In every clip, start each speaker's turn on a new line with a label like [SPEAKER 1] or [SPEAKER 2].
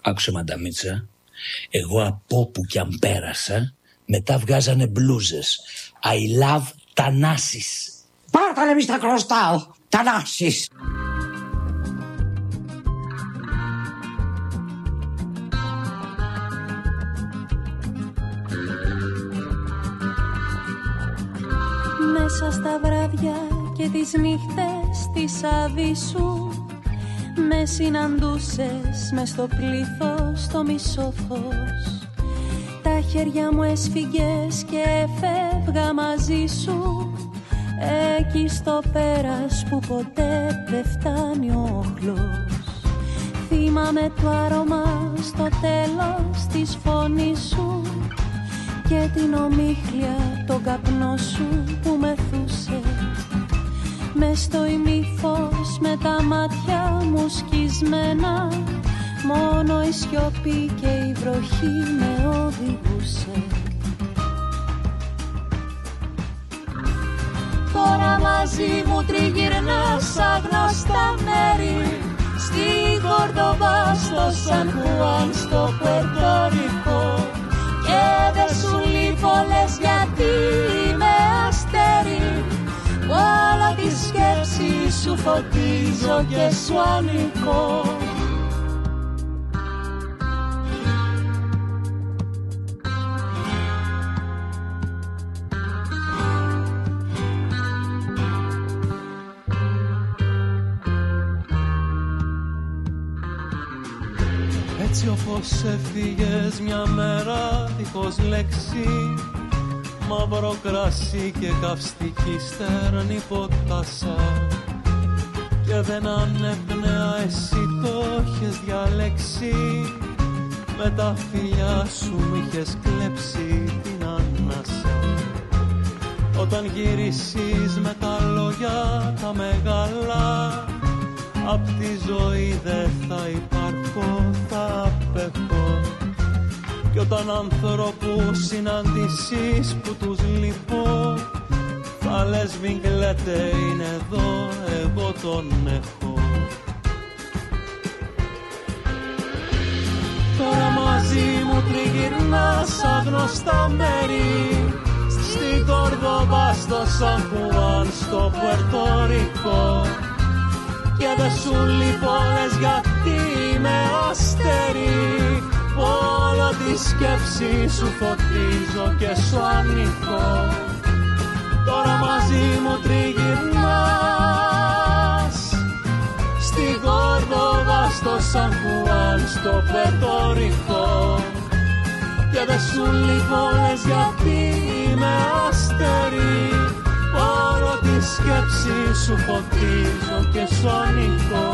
[SPEAKER 1] Άκουσε Μανταμίτσα, εγώ από όπου κι αν πέρασα, μετά βγάζανε μπλούζες. I love Θανάσης.
[SPEAKER 2] Πάρτα να μη στα χρωστάω, Θανάσης.
[SPEAKER 3] Μέσα στα βράδια και τις νύχτες της Αβυσσού με συναντούσες μες στο πλήθος το μισό φως. Τα χέρια μου έσφυγες και έφευγα μαζί σου εκεί στο πέρας που ποτέ δεν φτάνει ο όχλος. Θυμάμαι το άρωμα στο τέλος της φωνής σου και την ομίχλια τον καπνό σου που μεθούσε. Μες στο ημίφως με τα μάτια μου σκισμένα, μόνο η σιωπή και η βροχή με οδηγούσε. Τώρα μαζί μου τριγυρνάς σαν γνωστά μέρη, στη Κορδοβά, στο Σαν Χουάν, στο Πουερτορικό. Και δεν σου λείπω λες γιατί είμαι αστέρι, όλα τη σκέψη σου φωτίζω και σου ανήκω.
[SPEAKER 4] Έτσι όπως έφυγες μια μέρα δίχως λέξη, μαύρο κρασί και καυστική στέρνη ποτάσα, και δεν ανέπνεα, εσύ το είχες διαλέξει, με τα φιλιά σου μ' είχες κλέψει την ανάσα. Όταν γυρίσεις με τα λόγια τα μεγάλα, απ' τη ζωή δεν θα υπάρχω, θα απέχω. Κι όταν ανθρώπους συναντήσεις που τους λείπω, θα λες μην κλαίτε, είναι εδώ, εγώ τον έχω. Τώρα μαζί μου τριγυρνάς σαν γνωστά μέρη, στην Κορδοβά, στο Σαν Χουάν, στο Πουερτορικό. Και δεν σου λείπω λες γιατί είμαι αστέρι, όλο τη σκέψη σου φωτίζω και σου ανήκω. Τώρα μαζί μου τριγυρνάς, στη Κορδοβά, στο Σαν Χουάν, στο Πουερτορικό. Και δεν σου λείπω λες γιατί είμαι αστέρι, όλο τη σκέψη σου φωτίζω και σου ανήκω.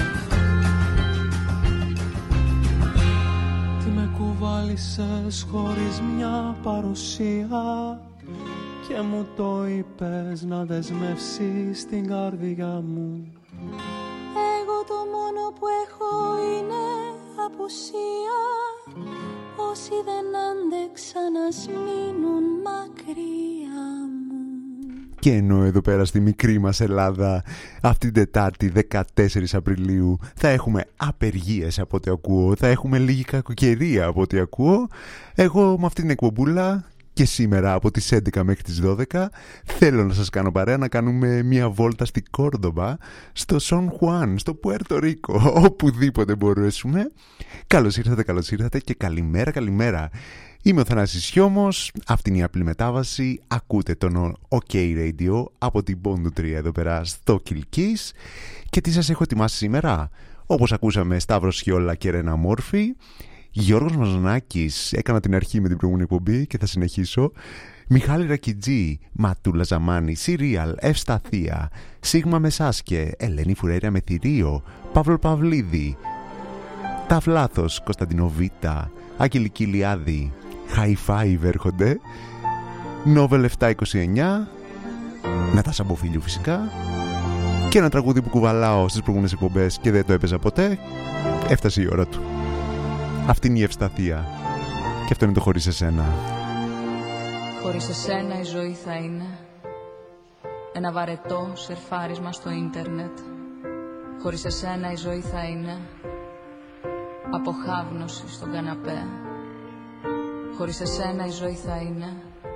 [SPEAKER 4] Τι με κουβάλισες χωρίς μια παρουσία και μου το είπες να δεσμεύσεις την καρδιά μου.
[SPEAKER 3] Εγώ το μόνο που έχω είναι απουσία, όσοι δεν άντεξαν ας μείνουν μακριά μου.
[SPEAKER 5] Και ενώ εδώ πέρα στη μικρή μας Ελλάδα αυτή την Τετάρτη 14 Απριλίου θα έχουμε απεργίες από ό,τι ακούω, θα έχουμε λίγη κακοκαιρία από ό,τι ακούω, εγώ με αυτή την εκπομπούλα και σήμερα από τις 11 μέχρι τις 12 θέλω να σας κάνω παρέα να κάνουμε μια βόλτα στη Κόρδοβα, στο Σαν Χουάν, στο Πουερτορίκο, οπουδήποτε μπορέσουμε. Καλώς ήρθατε και καλημέρα. Είμαι ο Θανάσης Χιώμος, αυτή είναι η απλή μετάβαση, ακούτε τον OK Radio από την Πόντου 3 εδώ πέρα στο Κιλκής. Και τι σας έχω ετοιμάσει σήμερα? Όπως ακούσαμε, Σταύρος Χιόλα και Ρένα Μόρφη, Γιώργος Μαζονάκης, έκανα την αρχή με την προηγούμενη εκπομπή και θα συνεχίσω, Μιχάλη Ρακιτζή, Ματούλα Ζαμάνη, Σιρίαλ, Ευσταθία, Σίγμα Μεσάσκε, Ελένη Φουρέρια με θηρίο, Παύλο Παυλίδη, Ταυλάθος, Κωνσταντινοβίτα, Αγγελική Λιάδη, High Five έρχονται, Νόβελ 729, Νατάσα Μποφίλιου φυσικά, και ένα τραγούδι που κουβαλάω στις προηγούμενες εκπομπές και δεν το έπαιζα ποτέ, έφτασε η ώρα του. Αυτή είναι η Ευσταθία και αυτό είναι το Χωρίς εσένα.
[SPEAKER 6] Χωρίς εσένα η ζωή θα είναι ένα βαρετό σερφάρισμα στο ίντερνετ. Χωρίς εσένα η ζωή θα είναι αποχάβνωση στον καναπέ. Χωρίς εσένα η ζωή θα είναι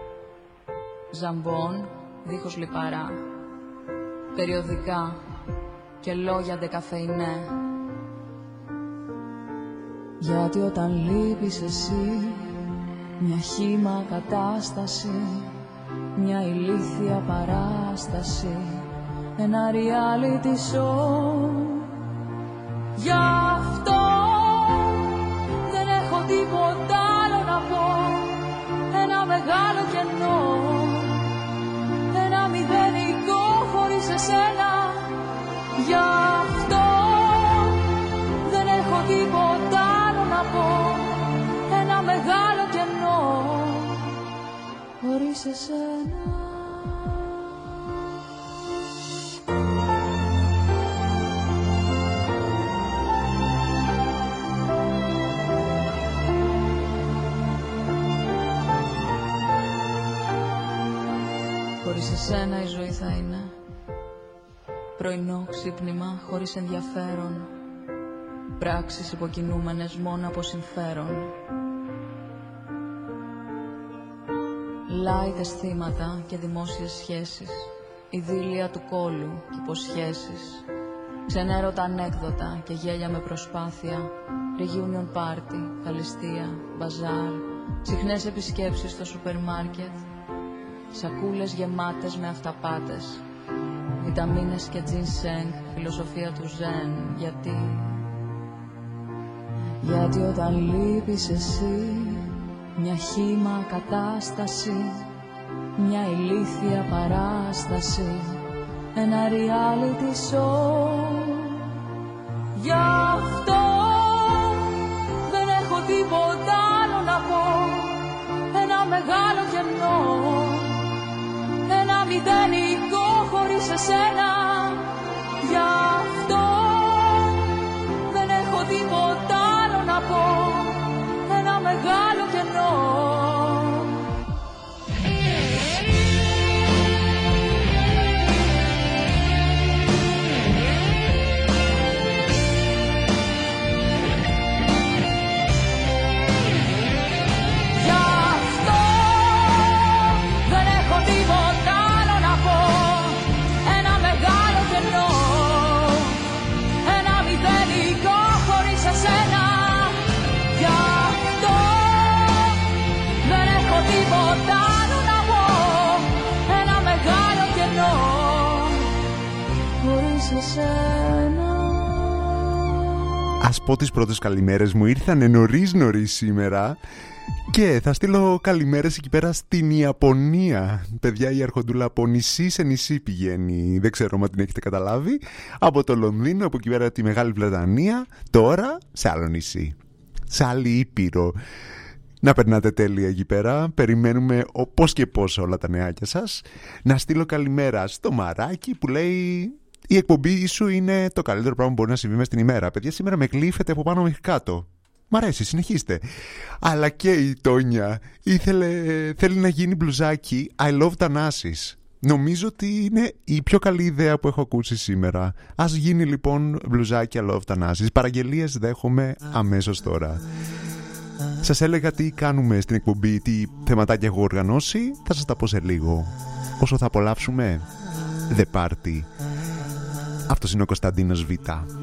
[SPEAKER 6] ζαμπόν δίχως λιπαρά, περιοδικά και λόγια ντεκαφεϊνέ. Γιατί όταν λείπεις εσύ, μια χύμα κατάσταση, μια ηλίθια παράσταση, ένα reality show. Γι' αυτό δεν έχω τίποτα άλλο να πω, ένα μεγάλο κενό, ένα μηδενικό χωρίς εσένα. Γι' αυτό δεν έχω τίποτα άλλο να πω, ένα μεγάλο κενό χωρίς εσένα. Χωρίς εσένα η ζωή θα είναι πρωινό ξύπνημα χωρίς ενδιαφέρον, πράξεις υποκινούμενες μόνο από συμφέρον, light αισθήματα και δημόσιες σχέσεις, ειδήλια του κόλου και υποσχέσεις, ξενέρωτα ανέκδοτα και γέλια με προσπάθεια, reunion party, καλεστία, μπαζάρ, συχνές επισκέψεις στο σούπερ μάρκετ, σακούλες γεμάτες με αυταπάτες, βιταμίνες και ginseng, φιλοσοφία του ζεν. Γιατί όταν λείπεις εσύ, μια χύμα κατάσταση, μια ηλίθια παράσταση, ένα reality show. Γι' αυτό δεν έχω τίποτα άλλο να πω, ένα μεγάλο κενό, ένα μηδενικό χωρίς εσένα. Γι' αυτό δεν έχω τίποτα άλλο να πω, ένα μεγάλο κενό.
[SPEAKER 5] Ας πω τις πρώτες καλημέρες μου ήρθανε νωρίς σήμερα και θα στείλω καλημέρες εκεί πέρα στην Ιαπωνία. Παιδιά, η Αρχοντούλα από νησί σε νησί πηγαίνει, δεν ξέρω αν την έχετε καταλάβει, από το Λονδίνο, από εκεί πέρα τη Μεγάλη Βρετανία, τώρα σε άλλο νησί, σε άλλη ήπειρο. Να περνάτε τέλεια εκεί πέρα. Περιμένουμε πώς και πώς όλα τα νεάκια σας. Να στείλω καλημέρα στο Μαράκι που λέει: η εκπομπή σου είναι το καλύτερο πράγμα που μπορεί να συμβεί μες την ημέρα. Παιδιά, σήμερα με γλύφετε από πάνω μέχρι κάτω. Μ' αρέσει, συνεχίστε. Αλλά και η Τόνια θέλει να γίνει μπλουζάκι I love Thanasis. Νομίζω ότι είναι η πιο καλή ιδέα που έχω ακούσει σήμερα. Ας γίνει λοιπόν μπλουζάκι I love Thanasis. Παραγγελίες δέχομαι αμέσως τώρα. Σας έλεγα τι κάνουμε στην εκπομπή, τι θεματάκια έχω οργανώσει. Θα σας τα πω σε λίγο. Όσο θα απολαύσουμε The Party. Αυτός είναι ο Κωνσταντίνος Β.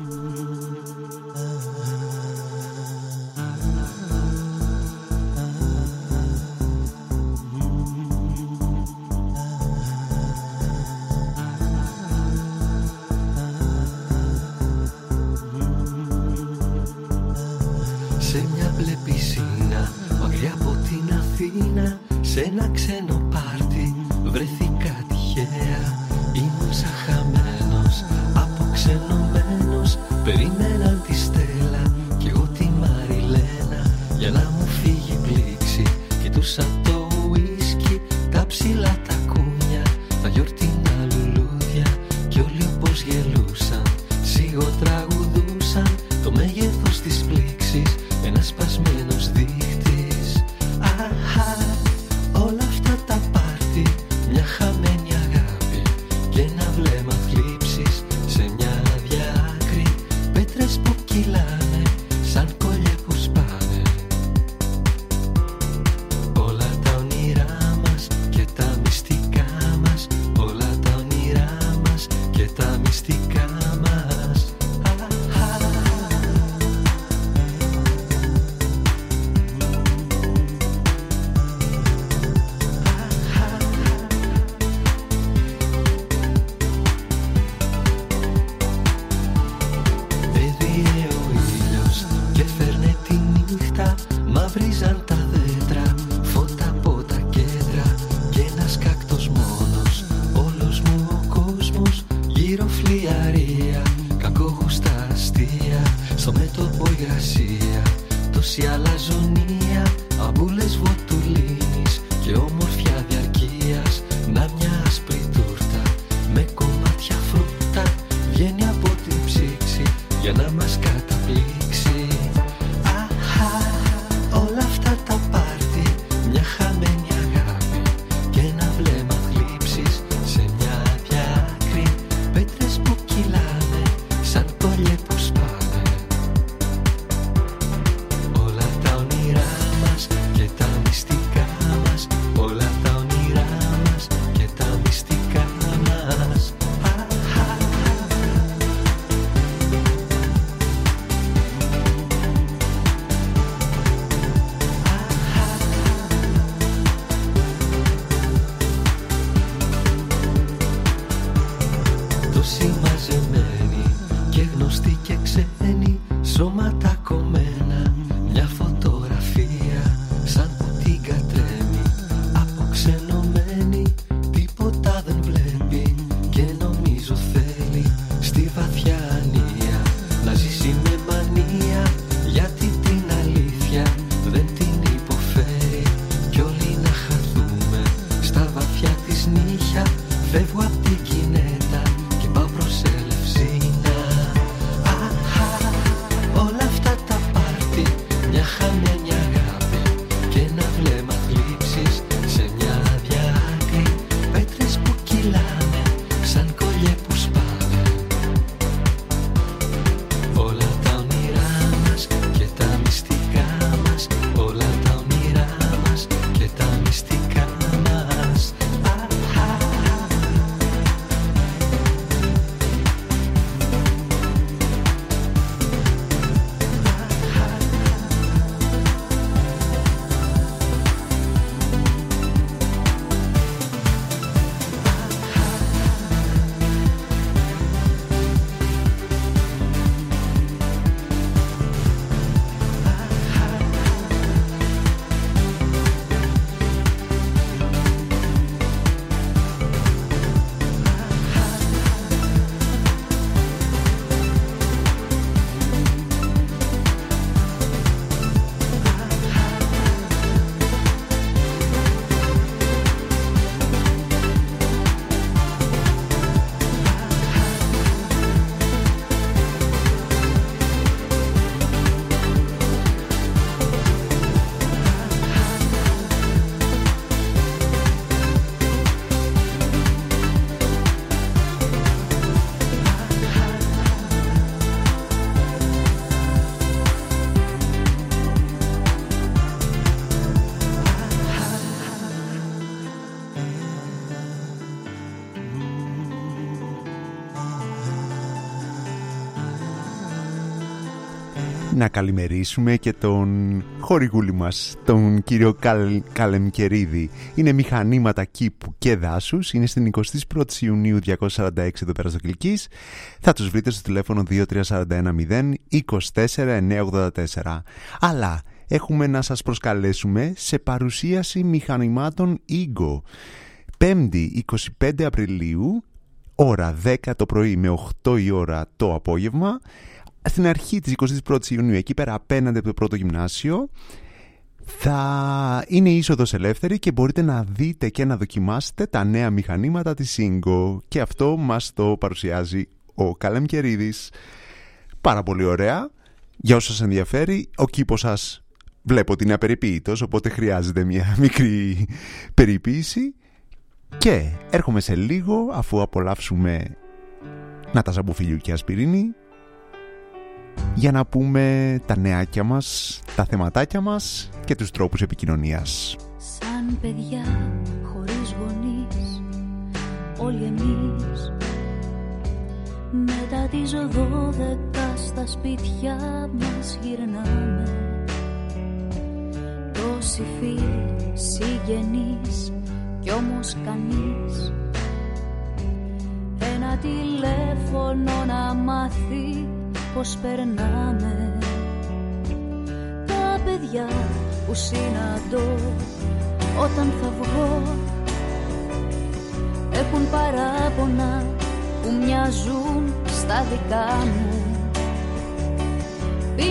[SPEAKER 7] Σε μια μπλε πισίνα, μακριά από την Αθήνα, σε ένα ξένο πάρτι βρεθήκα τυχαία. Ήμουν σαν χαμένος, αποξενωμένος, περίμεναν τη Στέλλα κι εγώ τη Μαριλένα για να μου φύγει πλήξη. Κοιτούσα το ουίσκι, τα ψηλά τα κούνια, τα γιορτινά λουλούδια κι όλοι όπως γελούσαν, σιγοτραγουδούσαν το μέγεθος της πλήξης, ένας σπασμένος δείχτης. Αχα, όλα αυτά τα μέτωπο υγρασία, τόση αλαζονία, αμπούλες βοτουλίνης και όμορφια διαρκείας. Να μια άσπρη τούρτα με κομμάτια φρούτα βγαίνει από την ψήξη για να μας καταπλήξει. Αχα, όλα αυτά τα πάρτι, μια χαμένη αγάπη και ένα βλέμμα θλίψης σε μια άδεια άκρη. Πέτρες που κυλάνε σαν κολλιέ που σπάνε. Όλα τα όνειρά μας και τα μυστικά μας, όλα τα όνειρά μας και τα μυστικά μας. Τόσοι μαζεμένοι και γνωστοί και ξένοι, σώματα κομμένα, μια φωτογραφία σαν που την κατρέμει. Αποξενωμένη, τίποτα δεν βλέπει και νομίζω θέλει στη βαθιά ανία να ζήσει με μανία, γιατί την αλήθεια δεν την υποφέρει. Κι όλοι να χαθούμε στα βαθιά της νύχια. Φεύγω απ' την κινέτα και πάω προς Ελευσίνα. Αχα, όλα αυτά τα πάρτι, μια χαμένη αγάπη και ένα βλέμμα θλίψης σε μια άδεια άκρη. Πέτρες που κυλάνε σαν κολλιέ που σπάνε. Όλα τα όνειρά μας και τα μυστικά μας, όλα τα όνειρά μας και τα μυστικά μας.
[SPEAKER 5] Να καλημερίσουμε και τον χορηγούλη μας, τον κύριο Καλεμκερίδη. Είναι μηχανήματα κήπου και δάσους. Είναι στην 21η Ιουνίου 246 εδώ πέρα στο Κιλκής. Θα τους βρείτε στο τηλέφωνο 2341 024 984. Αλλά έχουμε να σας προσκαλέσουμε σε παρουσίαση μηχανημάτων Ego. 5η 25 Απριλίου, ώρα 10 το πρωί με 8 η ώρα το απόγευμα. Στην αρχή της 21ης Ιουνίου, εκεί πέρα απέναντι από το πρώτο γυμνάσιο, θα είναι είσοδος ελεύθερη και μπορείτε να δείτε και να δοκιμάσετε τα νέα μηχανήματα της Ingo. Και αυτό μας το παρουσιάζει ο Καλεμκερίδης. Πάρα πολύ ωραία. Για όσους σας ενδιαφέρει, ο κήπος σας βλέπω ότι είναι απεριποίητος, οπότε χρειάζεται μια μικρή περιποίηση. Και έρχομαι σε λίγο, αφού απολαύσουμε Νάτασα Μπουφιλιού και Ασπιρίνη, για να πούμε τα νεάκια μας, τα θεματάκια μας και τους τρόπους επικοινωνίας.
[SPEAKER 3] Σαν παιδιά χωρίς γονείς, όλοι εμείς, μετά τις 12 στα σπίτια μας γυρνάμε. Τόσοι φίλοι, συγγενείς κι όμως κανείς ένα τηλέφωνο να μάθει πως περνάμε. Τα παιδιά που συναντώ όταν θα βγω έχουν παράπονα που μοιάζουν στα δικά μου.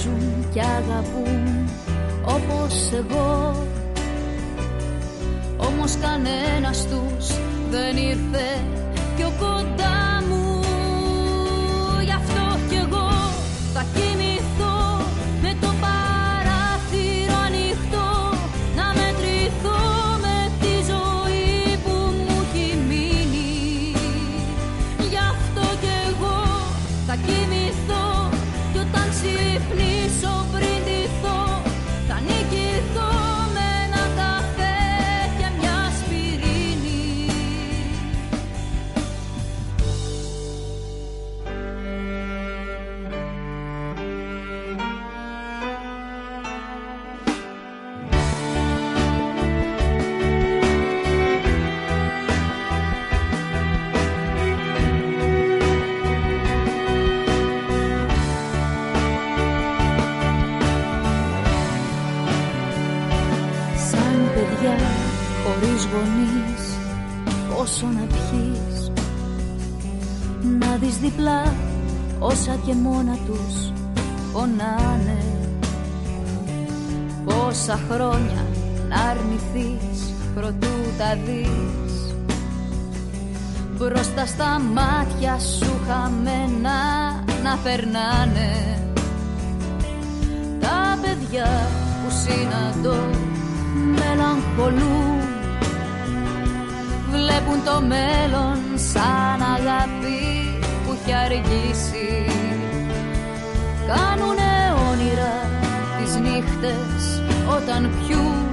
[SPEAKER 3] παίζουν κι αγαπούν όπως εγώ. Όμως κανένας τους δεν ήρθε πιο κοντά μου. Γι' αυτό κι εγώ θα κοιμηθώ με το παράθυρο ανοιχτό, να μετρηθώ με τη ζωή που μου έχει μείνει. Γι' αυτό κι εγώ θα κοιμηθώ κι όταν ξυπνήσω πριν ντυθώ θα νικηθώ με ένα καφέ και μια σπιρίνη. Χωρίς γονείς, πόσο να πιείς, να δεις διπλά όσα και μόνα τους πονάνε. Πόσα χρόνια να αρνηθείς προτού τα δεις, μπροστά στα μάτια σου χαμένα να περνάνε. Τα παιδιά που συναντώ μελαγχολούν, βλέπουν το μέλλον σαν αγάπη που έχει αργήσει. Κάνουνε όνειρα τις νύχτες όταν πιούν,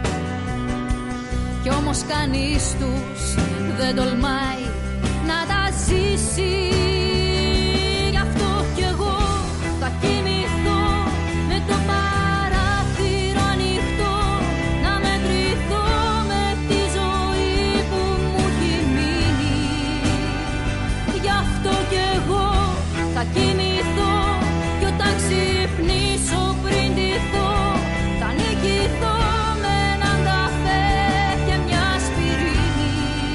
[SPEAKER 3] κι όμως κανείς τους δεν τολμάει να τα ζήσει. Γι' αυτό κι εγώ θα κοιμηθώ με το παράθυρο ανοιχτό, να μετρηθώ με τη ζωή που μου έχει μείνει. Γι' αυτό κι εγώ θα κοιμηθώ κι όταν ξυπνήσω πριν ντυθώ θα νικηθώ με έναν καφέ και μια σπιρίνη.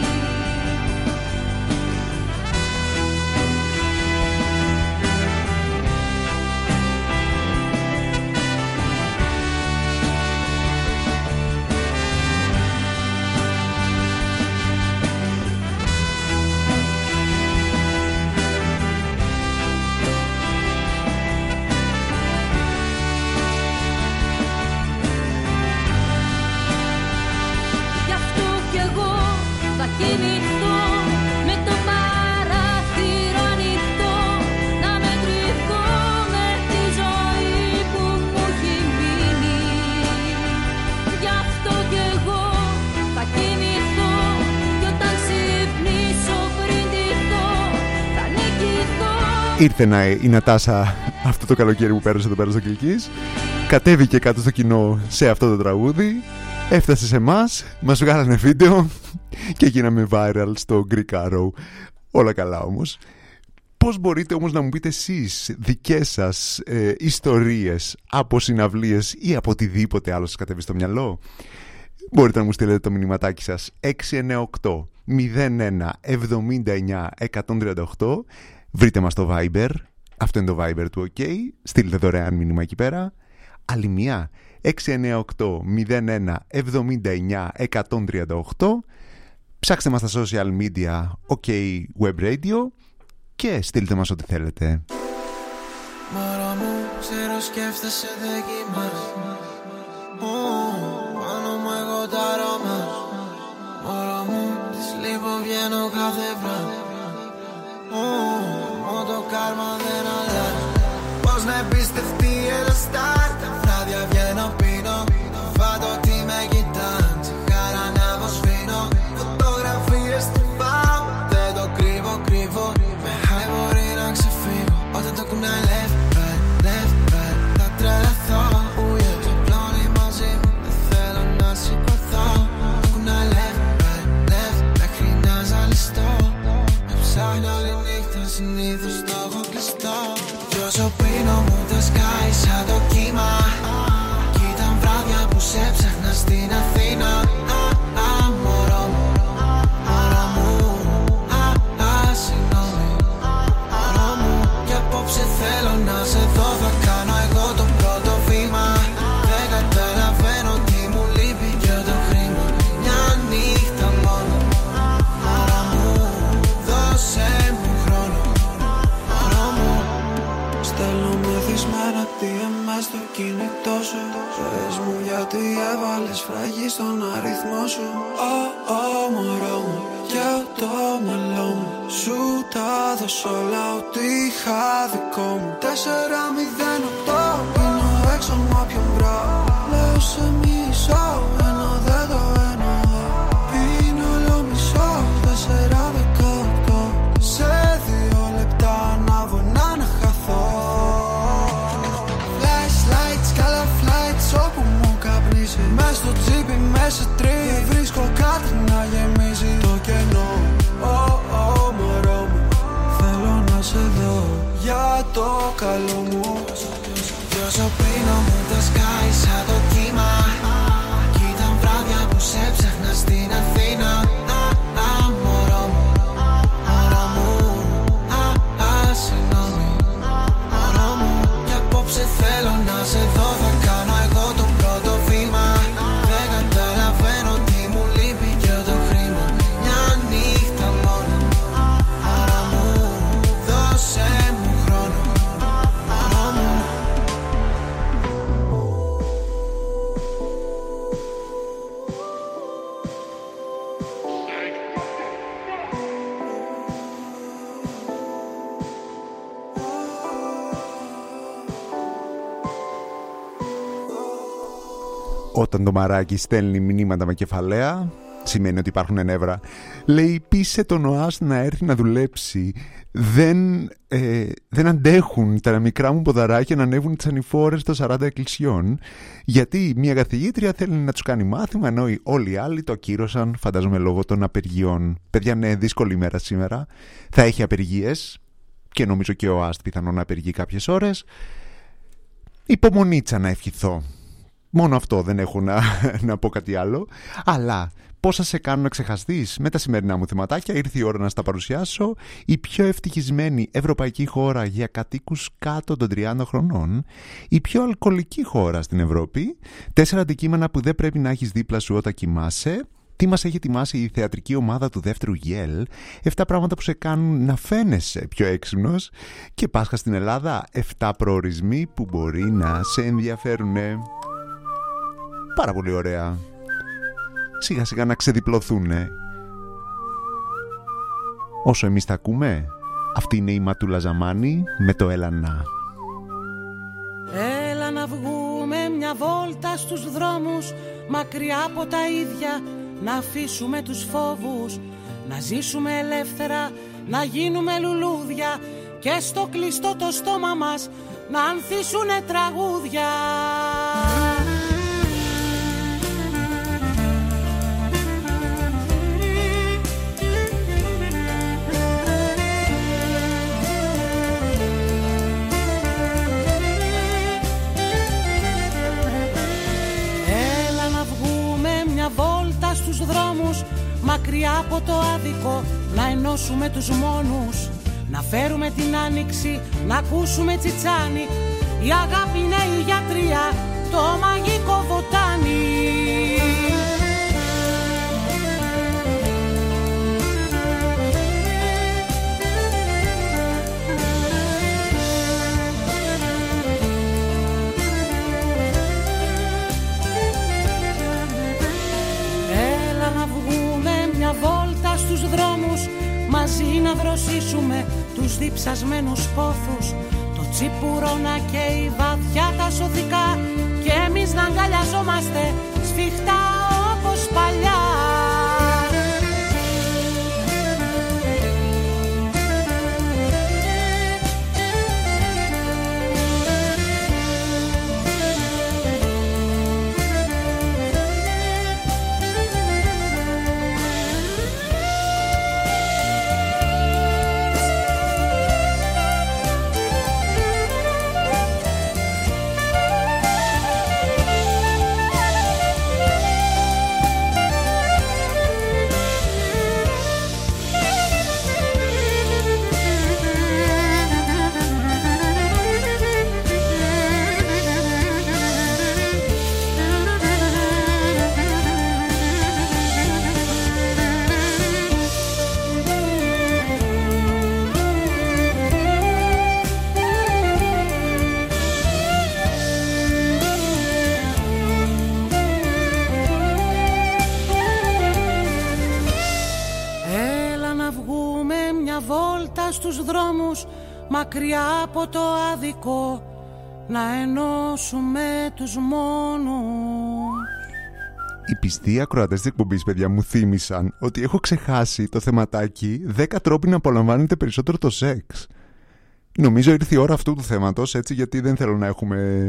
[SPEAKER 3] Κοιμηθώ με το παράθυρο ανοιχτό, να μετρηθώ με τη ζωή που μου έχει μείνει. Γι' αυτό κι εγώ θα κοιμηθώ κι όταν ξυπνήσω πριν ντυθώ θα νικηθώ.
[SPEAKER 5] Ήρθε η Νατάσα αυτό το καλοκαίρι που πέρασε εδώ πέρα στο Κιλκής, κατέβηκε κάτω στο κοινό σε αυτό το τραγούδι, έφτασε σε εμάς, μας βγάλανε βίντεο και γίναμε viral στο Greek Arrow. Όλα καλά όμως. Πώς μπορείτε όμως να μου πείτε εσείς δικές σας ιστορίες από συναυλίες ή από οτιδήποτε άλλο σας κατέβει στο μυαλό? Μπορείτε να μου στείλετε το μηνυματάκι σας 698 01 79 138. Βρείτε μας στο Viber. Αυτό είναι το Viber του OK. Στείλτε δωρεάν μήνυμα εκεί πέρα. Άλλη μία 698 01 79 138. Ψάξτε μας στα social media OK Web Radio και στείλτε μας ό,τι θέλετε.
[SPEAKER 8] Μωρό μου, ξέρω σκέφτεσαι δεν κοιμάς. Πάνω μου εγώ τα αρώμα. Μωρό μου, της λείπω βγαίνω κάθε βράδυ. Μόνο το κάρμα δεν αλλάζει. Πώς να εμπιστευτεί ένα στάρ. Τα βράδια βγαίνω πίνω. Φάτω τι με κοιτάνε. Τσιγάρα να αποσφύνω. Φωτογραφίες τρυπάω. Δεν το κρύβω. Με high μπορεί να ξεφύγω. Όταν το κουνάει left, right, θα τρελαθώ. Το πλώνει μαζί μου. Δεν θέλω να σηκωθώ. Το κουνάει left, μέχρι να ζαλιστώ. Με ψάχνει όλη νύχτα, συνήθως το έχω κλειστό. Κι όσο πίνω μου δεν σκάει σαν το κύμα. Κι ήταν βράδια που σε ψάχνα στην Αθήνα. Μωρό μου, συγγνώμη. Μωρό μου, κι απόψε θέλω να σε δω. Θα κάνω εγώ το μες στο κινητό σου. Πες μου γιατί έβαλες φραγή στον αριθμό σου. Μωρό μου, για το μυαλό μου σου τα δώσω όλα ό,τι είχα δικό μου. 4-0-8, πίνω έξω με όποιον βρω. Λέω σε μισό, ενώ δεν το εννοώ. Πίνω όλο μισό, 4-18. Σε 2 λεπτά ανάβω να χαθώ. Flashlights, καλά flights, όπου μου καπνίσει. Μες στο τσίπι, μες σε τρί, βρίσκω κάτι να γεμίζει το κενό. Μωρό μου, θέλω να σε δω για το καλό μου. Κι όσο πίνω μου το σκάει σαν το κύμα. Κι ήταν βράδια που σε ψάχνα στην Αθήνα. Μωρό μου, μωρό μου, συγγνώμη. Μωρό μου, κι απόψε θέλω να σε δω. Θα κάνω εγώ το πρώτο βήμα. Δεν καταλαβαίνω τι μου λείπει και το χρήμα. Μια νύχτα μόνο. Μωρό μου, δώσε μου χρόνο. Μωρό μου.
[SPEAKER 5] Όταν το μαράκι στέλνει μηνύματα με κεφαλαία, σημαίνει ότι υπάρχουν νεύρα. Λέει, πείσε τον ΟΑΣ να έρθει να δουλέψει. Δεν αντέχουν τα μικρά μου ποδαράκια να ανέβουν τις ανηφόρες των 40 εκκλησιών, γιατί μια καθηγήτρια θέλει να τους κάνει μάθημα, ενώ όλοι οι άλλοι το ακύρωσαν, φαντάζομαι λόγω των απεργιών. Παιδιά, είναι δύσκολη ημέρα σήμερα. Θα έχει απεργίες και νομίζω και ο ΟΑΣ πιθανόν να απεργεί κάποιες ώρες. Υπομονήτσα να ευχηθώ. Μόνο αυτό, δεν έχω να πω κάτι άλλο. Αλλά πόσα σε κάνουν να ξεχαστείς? Με τα σημερινά μου θεματάκια ήρθε η ώρα να στα παρουσιάσω. Η πιο ευτυχισμένη ευρωπαϊκή χώρα για κατοίκους κάτω των 30 χρονών. Η πιο αλκοολική χώρα στην Ευρώπη. 4 αντικείμενα που δεν πρέπει να έχεις δίπλα σου όταν κοιμάσαι. Τι μας έχει ετοιμάσει η θεατρική ομάδα του δεύτερου Γέλ. 7 πράγματα που σε κάνουν να φαίνεσαι πιο έξυπνος. Και Πάσχα στην Ελλάδα. 7 προορισμοί που μπορεί να σε ενδιαφέρουν. Πάρα πολύ ωραία. Σιγά σιγά να ξεδιπλωθούνε. Όσο εμείς τα ακούμε, αυτή είναι η Ματούλα Ζαμάνη με το Έλα να.
[SPEAKER 9] Έλα να βγούμε μια βόλτα στους δρόμους, μακριά από τα ίδια, να αφήσουμε τους φόβους, να ζήσουμε ελεύθερα, να γίνουμε λουλούδια και στο κλειστό το στόμα μας να ανθίσουνε τραγούδια. Βόλτα στους δρόμους, μακριά από το άδικο, να ενώσουμε τους μόνους, να φέρουμε την άνοιξη, να ακούσουμε τσιτσάνι. Η αγάπη είναι η γιατρία, το μαγικό βοτάνι. Βόλτα στους δρόμους, μαζί να δροσίσουμε τους διψασμένους πόθους, το τσιπουρώνα και η βαθιά τα σωθικά, και εμείς να αγκαλιαζόμαστε σφιχτά όπως παλιά. στους δρόμους, μακριά από το άδικο, να ενώσουμε τους μόνους.
[SPEAKER 5] Οι πιστοί ακροατές της εκπομπής, παιδιά, μου θύμισαν ότι έχω ξεχάσει το θεματάκι 10 τρόποι να απολαμβάνετε περισσότερο το σεξ. Νομίζω ήρθε η ώρα αυτού του θέματος, έτσι, γιατί δεν θέλω να έχουμε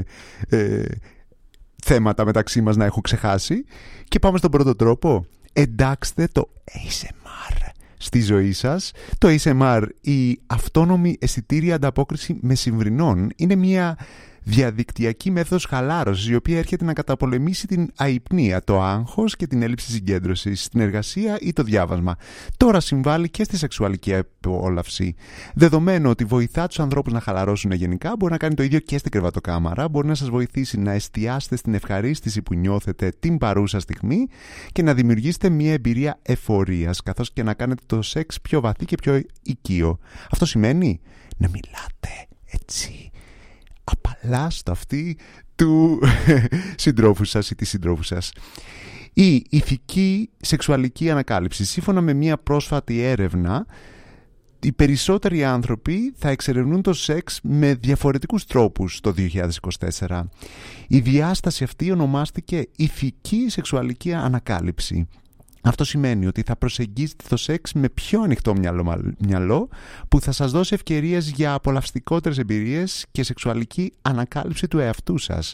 [SPEAKER 5] θέματα μεταξύ μας να έχω ξεχάσει. Και πάμε στον πρώτο τρόπο. Εντάξτε το ASMR στη ζωή σας. Το ASMR, η αυτόνομη αισθητήρια ανταπόκριση μεσημβρινών, είναι μια διαδικτυακή μέθοδος χαλάρωσης, η οποία έρχεται να καταπολεμήσει την αϊπνία, το άγχος και την έλλειψη συγκέντρωσης στην εργασία ή το διάβασμα. Τώρα συμβάλλει και στη σεξουαλική απόλαυση. Δεδομένου ότι βοηθά τους ανθρώπους να χαλαρώσουν γενικά, μπορεί να κάνει το ίδιο και στην κρεβατοκάμαρα. Μπορεί να σας βοηθήσει να εστιάσετε στην ευχαρίστηση που νιώθετε την παρούσα στιγμή και να δημιουργήσετε μια εμπειρία εφορίας, καθώς και να κάνετε το σεξ πιο βαθύ και πιο οικείο. Αυτό σημαίνει να μιλάτε έτσι απαλά στο αυτί του συντρόφου σας ή της συντρόφου σας. Η ηθική σεξουαλική ανακάλυψη. Σύμφωνα με μια πρόσφατη έρευνα, οι περισσότεροι άνθρωποι θα εξερευνούν το σεξ με διαφορετικούς τρόπους το 2024. Η διάσταση αυτή ονομάστηκε ηθική σεξουαλική ανακάλυψη. Αυτό σημαίνει ότι θα προσεγγίσετε το σεξ με πιο ανοιχτό μυαλό, που θα σας δώσει ευκαιρίες για απολαυστικότερες εμπειρίες και σεξουαλική ανακάλυψη του εαυτού σας,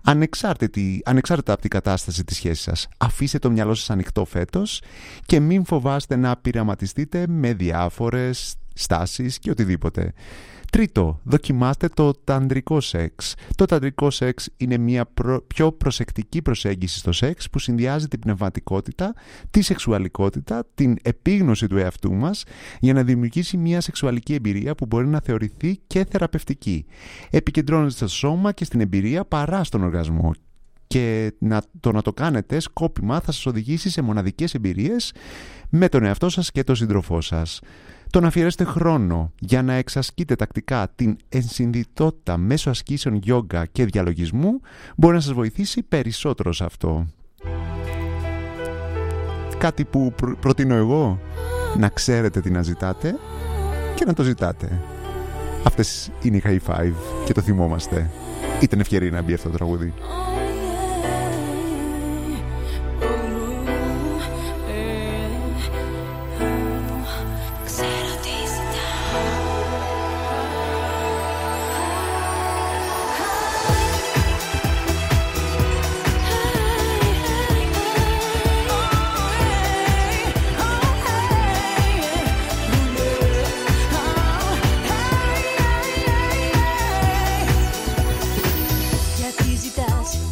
[SPEAKER 5] ανεξάρτητα από την κατάσταση της σχέσης σας. Αφήστε το μυαλό σας ανοιχτό φέτος και μην φοβάστε να πειραματιστείτε με διάφορες στάσεις και οτιδήποτε. Τρίτο, δοκιμάστε το ταντρικό σεξ. Το ταντρικό σεξ είναι μια πιο προσεκτική προσέγγιση στο σεξ που συνδυάζει την πνευματικότητα, τη σεξουαλικότητα, την επίγνωση του εαυτού μας για να δημιουργήσει μια σεξουαλική εμπειρία που μπορεί να θεωρηθεί και θεραπευτική. Επικεντρώνεται στο σώμα και στην εμπειρία παρά στον οργασμό. Και να το κάνετε σκόπιμα θα σας οδηγήσει σε μοναδικές εμπειρίες με τον εαυτό σας και τον σύντροφό σας. Το να αφιερώσετε χρόνο για να εξασκείτε τακτικά την ενσυνδυτότητα μέσω ασκήσεων γιόγκα και διαλογισμού μπορεί να σας βοηθήσει περισσότερο σε αυτό. Κάτι που προτείνω εγώ, να ξέρετε τι να ζητάτε και να το ζητάτε. Αυτές είναι οι high five και το θυμόμαστε. Ήταν ευκαιρία να μπει αυτό το τραγούδι.
[SPEAKER 3] Γιατί ζητάς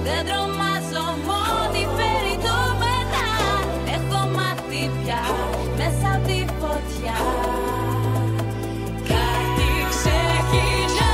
[SPEAKER 3] δεν τρομάζω μόνη φέρει το μετά. Έχω μάθει πια μέσα από τη φωτιά. Κάτι ξεκινά.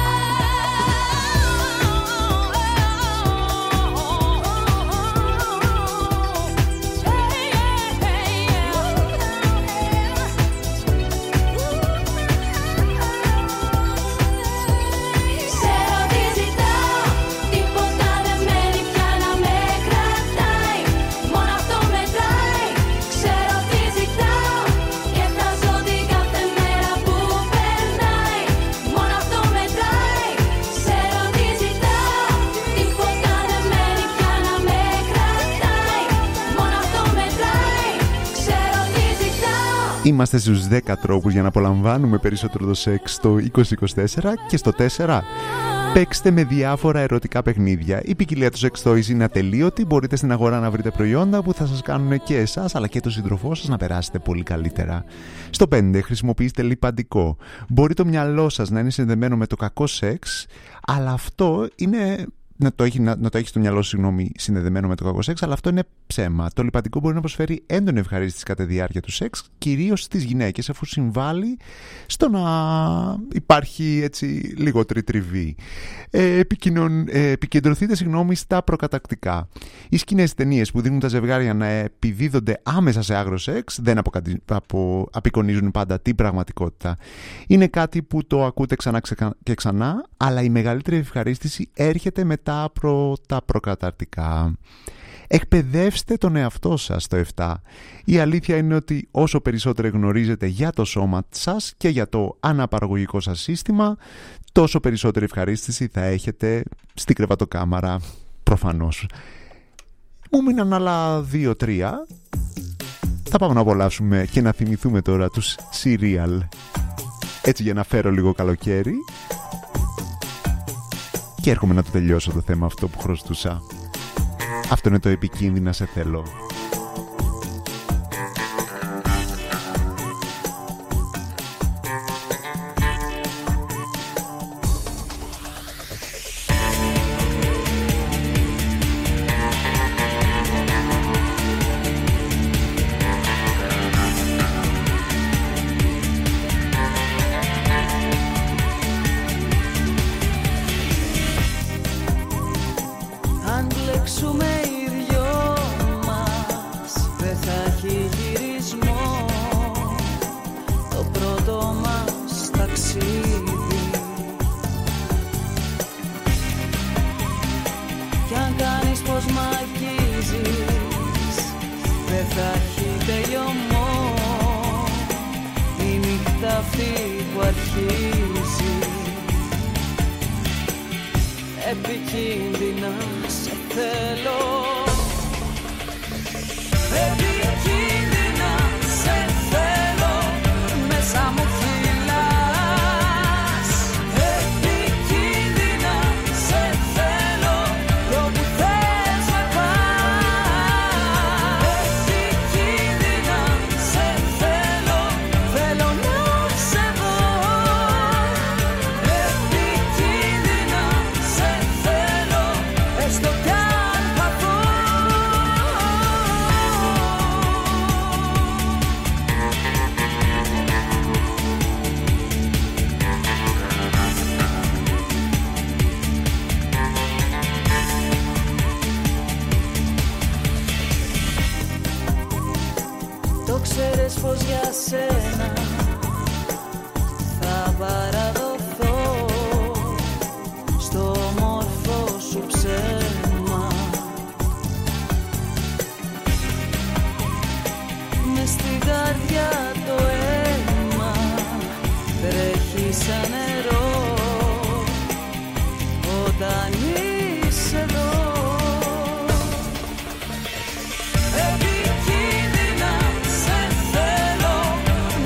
[SPEAKER 5] Είμαστε στους 10 τρόπους για να απολαμβάνουμε περισσότερο το σεξ στο 2024 και στο 4. Παίξτε με διάφορα ερωτικά παιχνίδια. Η ποικιλία του sex toys είναι ατελείωτη. Μπορείτε στην αγορά να βρείτε προϊόντα που θα σας κάνουν και εσάς αλλά και τον σύντροφό σας να περάσετε πολύ καλύτερα. Στο 5. Χρησιμοποιήστε λιπαντικό. Μπορεί το μυαλό σας να είναι συνδεμένο με το κακό σεξ, αλλά αυτό είναι... Να το έχει στο μυαλό σου, συνδεδεμένο με το κακό σεξ, αλλά αυτό είναι ψέμα. Το λιπαντικό μπορεί να προσφέρει έντονη ευχαρίστηση κατά τη διάρκεια του σεξ, κυρίως στις γυναίκες, αφού συμβάλλει στο να υπάρχει έτσι λιγότερη τριβή. Επικεντρωθείτε στα προκατακτικά. Οι σκηνές ταινίες που δίνουν τα ζευγάρια να επιδίδονται άμεσα σε άγριο σεξ δεν απεικονίζουν πάντα την πραγματικότητα. Είναι κάτι που το ακούτε ξανά και ξανά, αλλά η μεγαλύτερη ευχαρίστηση έρχεται μετά από τα προκαταρτικά. Εκπαιδεύστε τον εαυτό σας στο 7. Η αλήθεια είναι ότι όσο περισσότερο γνωρίζετε για το σώμα σας και για το αναπαραγωγικό σας σύστημα, τόσο περισσότερη ευχαρίστηση θα έχετε στην κρεβατοκάμαρα, προφανώς. Μου μείναν άλλα 2-3. Θα πάμε να απολαύσουμε και να θυμηθούμε τώρα τους Serial. Έτσι για να φέρω λίγο καλοκαίρι. Και έρχομαι να το τελειώσω το θέμα αυτό που χρωστούσα. Αυτό είναι το επικίνδυνα σε θέλω.
[SPEAKER 10] Επικίνδυνα σε θέλω. Επικίνδυνα σε θέλω. Μέσα μου φυλάς. Επικίνδυνα σε θέλω. Όπου θες να πας. Επικίνδυνα σε θέλω. Θέλω να σε δω. Επικίνδυνα σε θέλω. Έστω κι αν παθώ. Το ξέρεις πως για σένα θα παραδοθώ στο όμορφο σου ψέμα. Μες στην καρδιά το αίμα τρέχει σαν νερό όταν είσαι εδώ. Επικίνδυνα σε θέλω.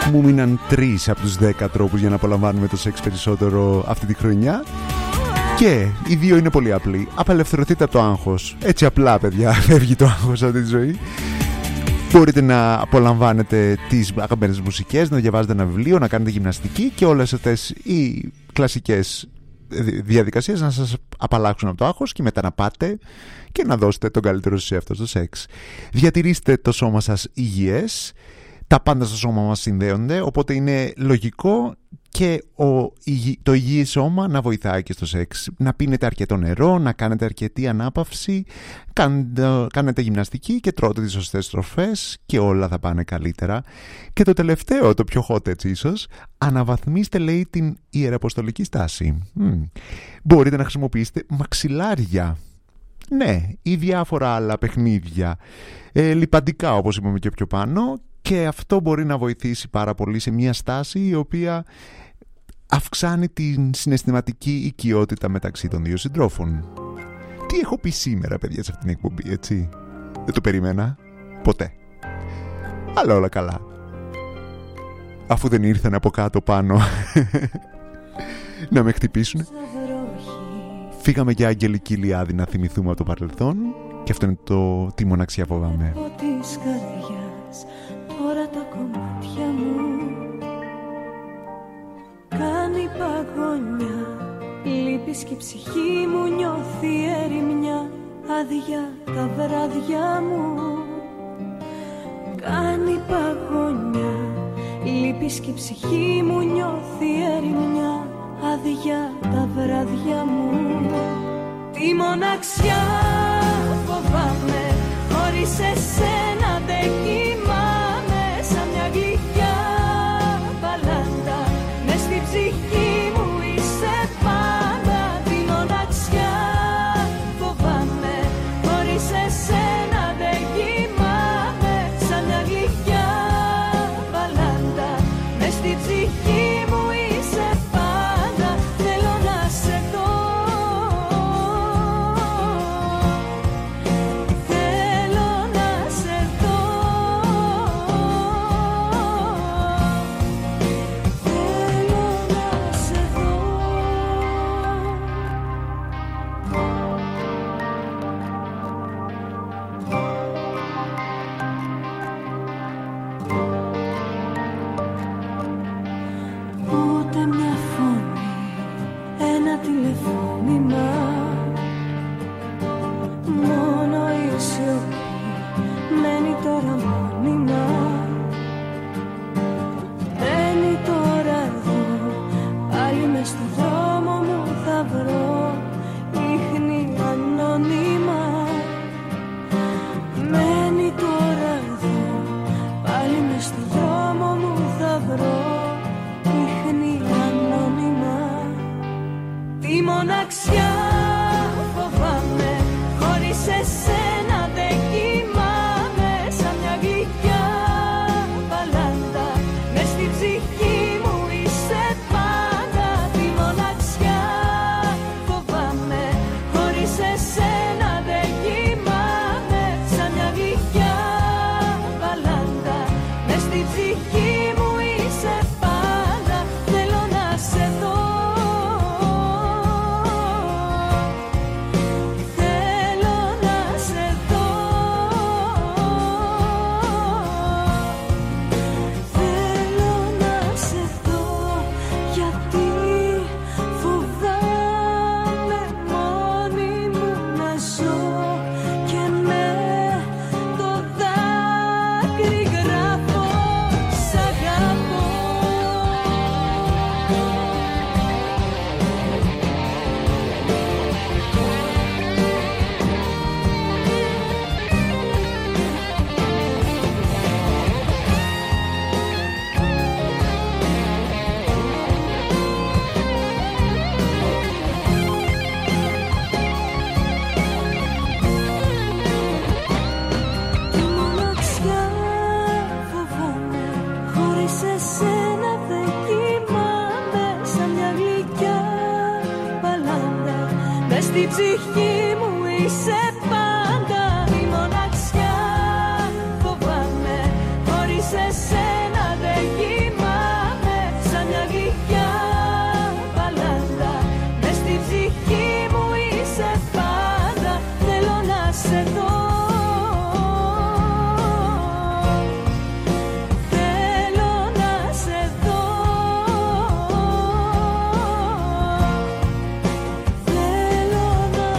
[SPEAKER 5] Μου μείναν 3 από τους 10 τρόπους για να απολαμβάνουμε το σεξ περισσότερο αυτή τη χρονιά. Και οι 2 είναι πολύ απλοί. Απελευθερωθείτε από το άγχος. Έτσι απλά, παιδιά, φεύγει το άγχος από τη ζωή. Μπορείτε να απολαμβάνετε τις αγαπημένες μουσικές, να διαβάζετε ένα βιβλίο, να κάνετε γυμναστική και όλες αυτές οι κλασικές διαδικασίες να σας απαλλάξουν από το άγχος και μετά να πάτε και να δώσετε τον καλύτερο σας εαυτό στο σεξ. Διατηρήστε το σώμα σας υγιές. Τα πάντα στο σώμα μας συνδέονται, οπότε είναι λογικό και το υγιή σώμα να βοηθάει και στο σεξ. Να πίνετε αρκετό νερό, να κάνετε αρκετή ανάπαυση, κάνετε γυμναστική και τρώτε τις σωστές τροφές και όλα θα πάνε καλύτερα. Και το τελευταίο, το πιο hot έτσι ίσως, αναβαθμίστε, λέει, την ιεραποστολική στάση. Μπορείτε να χρησιμοποιήσετε μαξιλάρια. Ναι, ή διάφορα άλλα παιχνίδια, λιπαντικά όπως είπαμε και πιο πάνω. Και αυτό μπορεί να βοηθήσει πάρα πολύ σε μια στάση η οποία αυξάνει την συναισθηματική οικειότητα μεταξύ των δύο συντρόφων. Τι έχω πει σήμερα, παιδιά, σε αυτήν την εκπομπή, έτσι? Δεν το περίμενα ποτέ. Αλλά όλα καλά. Αφού δεν ήρθαν από κάτω πάνω να με χτυπήσουν. Φύγαμε για Αγγελική Λιάδη να θυμηθούμε από το παρελθόν. Και αυτό είναι το τι μοναξιά φοβάμαι.
[SPEAKER 3] Τώρα τα κομμάτια μου κάνει παγωνιά. Λείπεις και η ψυχή μου νιώθει ερημιά. Άδεια τα βράδια μου κάνει παγωνιά. Λείπεις και η ψυχή μου νιώθει ερημιά. Άδεια τα βράδια μου. Τη μοναξιά φοβάμαι. Χωρίς εσένα δεν κοιμάμαι. Σαν μια γλυκιά μπαλάντα. Μες στην ψυχή μου είσαι πάντα. Τη μοναξιά φοβάμαι. Χωρίς εσένα δεν κοιμάμαι. Σαν μια γλυκιά μπαλάντα. Μες στην ψυχή μου είσαι πάντα. Θέλω να σε δω. Στην ψυχή μου είσαι πάντα. Η μοναξιά φοβάμαι. Χωρίς εσένα δεν κοιμάμαι.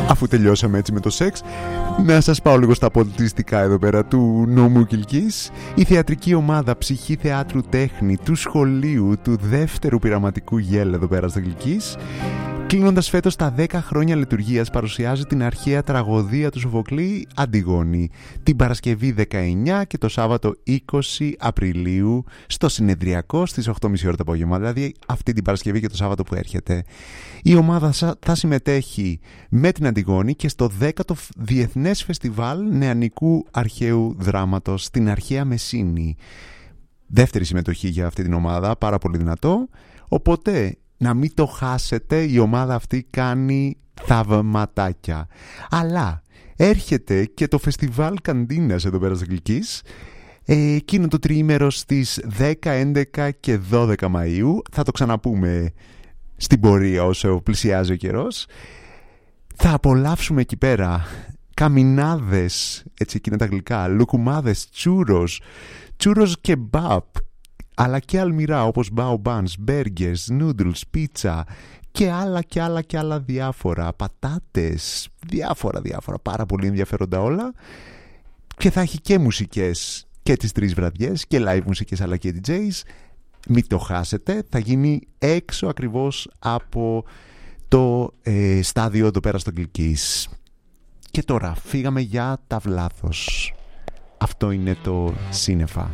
[SPEAKER 5] Αφού τελειώσαμε έτσι με το σεξ, να σας πάω λίγο στα πολιτιστικά εδώ πέρα του νομού Κιλκής. Η θεατρική ομάδα Ψυχή Θεάτρου Τέχνη του σχολείου του δεύτερου πειραματικού ΓΕΛ εδώ πέρα στο Κιλκής, κλείνοντας φέτος τα 10 χρόνια λειτουργίας, παρουσιάζει την αρχαία τραγωδία του Σοφοκλή Αντιγόνη την Παρασκευή 19 και το Σάββατο 20 Απριλίου στο Συνεδριακό στις 8.30 ώρα το απόγευμα, δηλαδή αυτή την Παρασκευή και το Σάββατο που έρχεται. Η ομάδα θα συμμετέχει με την Αντιγόνη και στο 10ο Διεθνές Φεστιβάλ Νεανικού Αρχαίου Δράματος στην Αρχαία Μεσίνη. Δεύτερη συμμετοχή για αυτή την ομάδα, πάρα πολύ δυνατό, οπότε να μην το χάσετε, η ομάδα αυτή κάνει θαυματάκια. Αλλά έρχεται και το φεστιβάλ Καντίνας εδώ πέρα στο Κιλκής, εκείνο το τριήμερο στις 10, 11 και 12 Μαΐου. Θα το ξαναπούμε στην πορεία όσο πλησιάζει ο καιρός. Θα απολαύσουμε εκεί πέρα καμινάδες, έτσι εκείνα τα γλυκά, λουκουμάδες, τσούρος και μπαπ, αλλά και αλμυρά όπως bao buns, burgers, noodles, πίτσα και άλλα διάφορα, πατάτες, διάφορα, πάρα πολύ ενδιαφέροντα όλα. Και θα έχει και μουσικές και τις 3 βραδιές και live μουσικές αλλά και DJs. Μην το χάσετε, θα γίνει έξω ακριβώς από το στάδιο εδώ πέρα στο Κιλκής. Και τώρα φύγαμε για τα Βλάθος. Αυτό είναι το σύννεφα.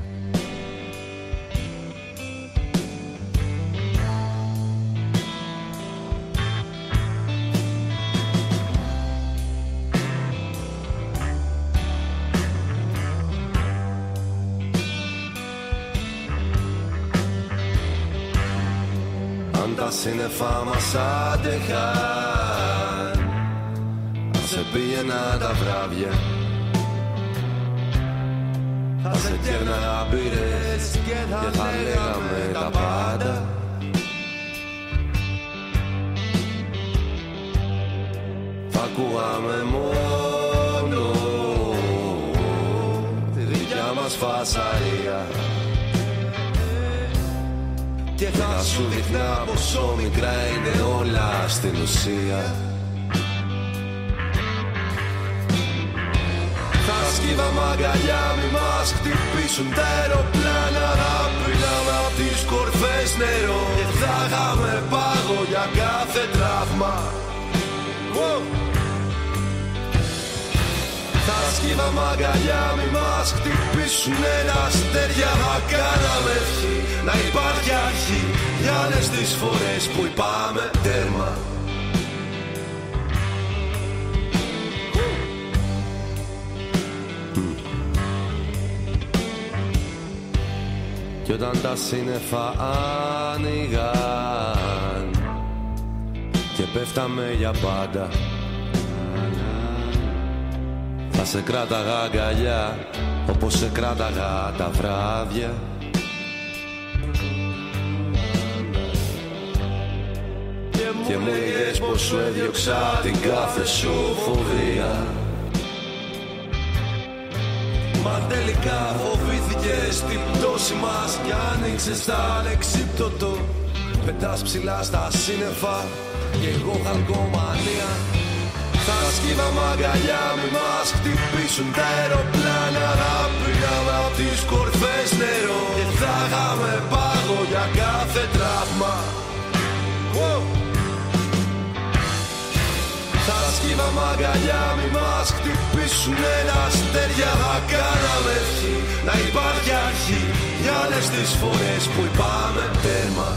[SPEAKER 11] Τα σύννεφα μας άντεχαν, σε πήγαινα τα βράδια, θα σε κέρναγα μπύρες και θα λέγαμε τα πάντα. Θα ακούγαμε μόνο τη δικιά μας φασαρία και θα σου δείχνα πόσο μικρά είναι όλα στην ουσία. Θα σκύβαμε αγκαλιά, μη μας χτυπήσουν τα αεροπλάνα. Θα πίναμε απ' τις κορφές νερό και θα είχαμε πάγο για κάθε τραύμα. Θα σκύβαμε αγκαλιά, μη μας χτυπήσουνε τα αστέρια. Θα κάναμε ευχή να υπάρχει αρχή για όλες τις φορές που είπαμε τέρμα. Κι όταν τα σύννεφα άνοιγαν και πέφταμε για πάντα, θα σε κράταγα αγκαλιά όπως σε κράταγα τα βράδια. Και μου είδες πως σου έδιωξα την κάθε σου φοβία. Μα τελικά φοβήθηκες την πτώση μας κι άνοιξες τα ανεξίπτωτο. Πετάς ψηλά στα σύννεφα και εγώ γαλκομανία. Θα σκύβαμε αγκαλιά, μη μας χτυπήσουν τα αεροπλάνα. Θα πίναμε απ' τις κορφές νερό και θα είχαμε πάγο για κάθε τραύμα. Θα σκύβαμε αγκαλιά, μη μας χτυπήσουνε τα αστέρια. Θα κάναμε ευχή να υπάρχει αρχή για όλες τις φορές που είπαμε τέρμα.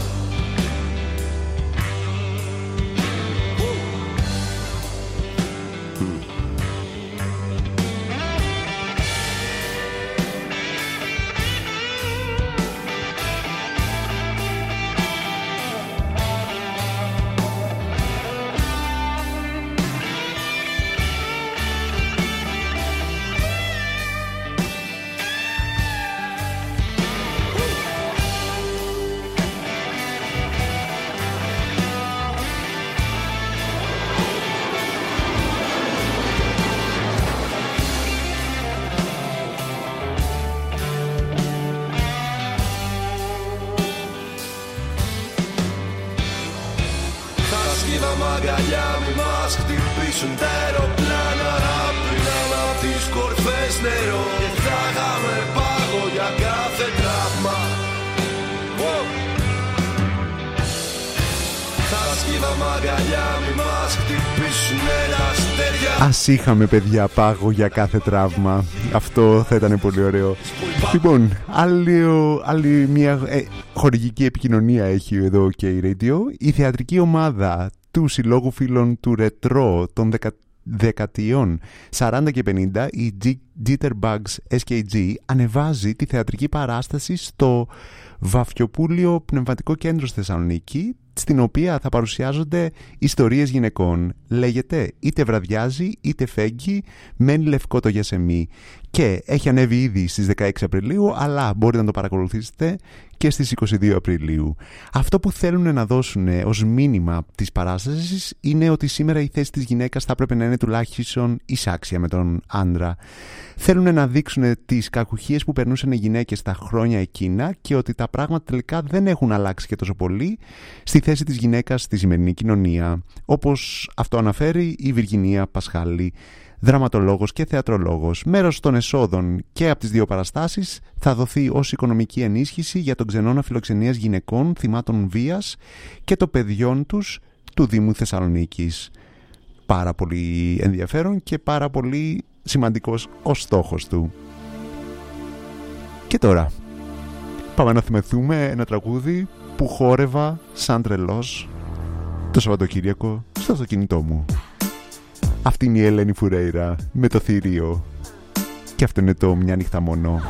[SPEAKER 11] αγκαλιά, μη μας μας χτυπήσουν τα αεροπλάνα, πίναν απ' τις κορφές νερό και θα είχαμε πάγο για κάθε τραύμα.
[SPEAKER 5] Ας είχαμε, παιδιά, πάγο για κάθε τραύμα. Αυτό θα ήταν πολύ ωραίο. Λοιπόν, άλλη μια χορηγική επικοινωνία έχει εδώ και η Radio. Η θεατρική ομάδα του Συλλόγου Φίλων του Ρετρό των δεκαετιών 40 και 50, η Jitterbugs SKG, ανεβάζει τη θεατρική παράσταση στο Βαφιοπούλιο Πνευματικό Κέντρο στη Θεσσαλονίκη, στην οποία θα παρουσιάζονται ιστορίες γυναικών. Λέγεται «Είτε βραδιάζει είτε φέγγει, μένει λευκό το γιασεμί». Και έχει ανέβει ήδη στις 16 Απριλίου, αλλά μπορείτε να το παρακολουθήσετε και στις 22 Απριλίου. Αυτό που θέλουν να δώσουν ως μήνυμα της παράστασης είναι ότι σήμερα η θέση της γυναίκας θα πρέπει να είναι τουλάχιστον εισάξια με τον άντρα. Θέλουν να δείξουν τις κακουχίες που περνούσαν οι γυναίκες τα χρόνια εκείνα και ότι τα πράγματα τελικά δεν έχουν αλλάξει και τόσο πολύ στη θέση της γυναίκας στη σημερινή κοινωνία. Όπως αυτό αναφέρει η Βιργινία Πασχάλη, δραματολόγος και θεατρολόγος. Μέρος των εσόδων και από τις δύο παραστάσεις θα δοθεί ως οικονομική ενίσχυση για τον ξενώνα φιλοξενίας γυναικών θυμάτων βίας και των παιδιών τους του Δήμου Θεσσαλονίκης. Πάρα πολύ ενδιαφέρον και πάρα πολύ σημαντικός ο στόχος του. Και τώρα πάμε να θυμηθούμε ένα τραγούδι που χόρευα σαν τρελός το Σαββατοκύριακο στο αυτοκίνητό μου. Αυτή είναι η Ελένη Φουρέιρα με το θηρίο. Και αυτό είναι το «Μια νύχτα μόνο».